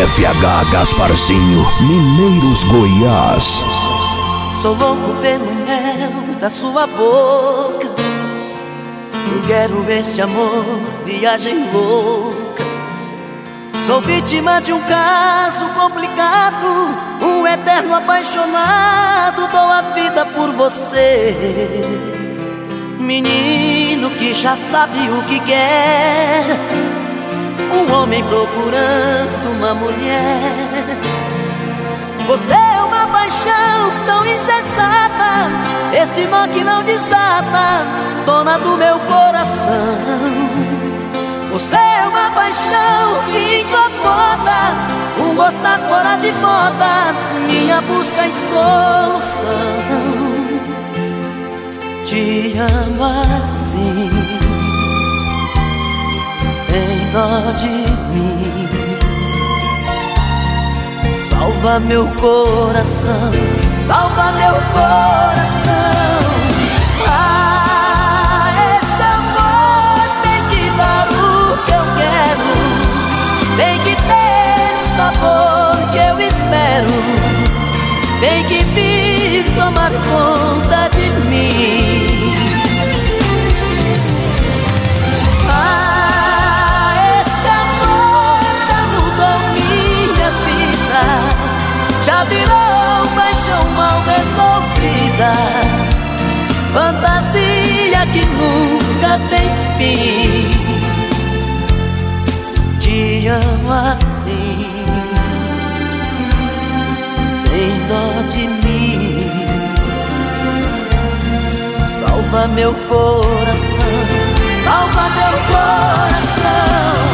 FH Gasparzinho, Mineiros, Goiás. Sou louco pelo mel da sua boca. Eu quero esse amor, viagem louca. Sou vítima de um caso complicado, um eterno apaixonado. Dou a vida por você, menino que já sabe o que quer. Um homem procurando uma mulher. Você é uma paixão tão insensata, esse nó que não desata, dona do meu coração. Você é uma paixão que incomoda, um gostar fora de moda, minha busca e solução. Te amo assim, tem dó de mim. Salva meu coração, salva meu coração. Ah, esse amor tem que dar o que eu quero, tem que ter o sabor que eu espero, tem que vir tomar conta de mim. Já virou paixão mal resolvida, fantasia que nunca tem fim. Te amo assim, tem dó de mim. Salva meu coração, salva meu coração.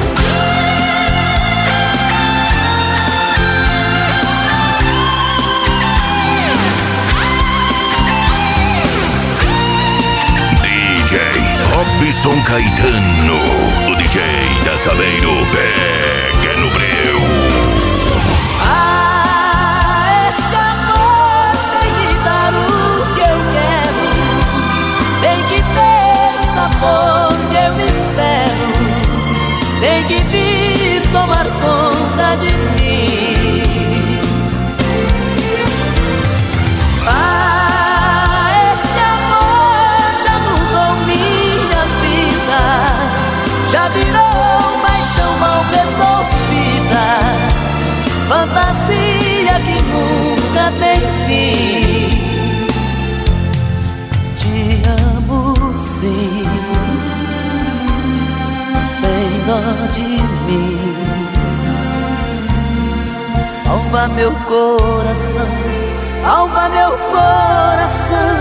Robson Caetano, o DJ da Saleiro, pega no breu. Ah, esse amor tem que dar o que eu quero, tem que ter o sabor que eu espero, tem que vir tomar conta de mim. Ah, esse amor já mudou minha vida, já virou paixão mal resolvida, fantasia que nunca tem fim. Te amo sim, tem dó de mim. Salva meu coração, salva meu coração.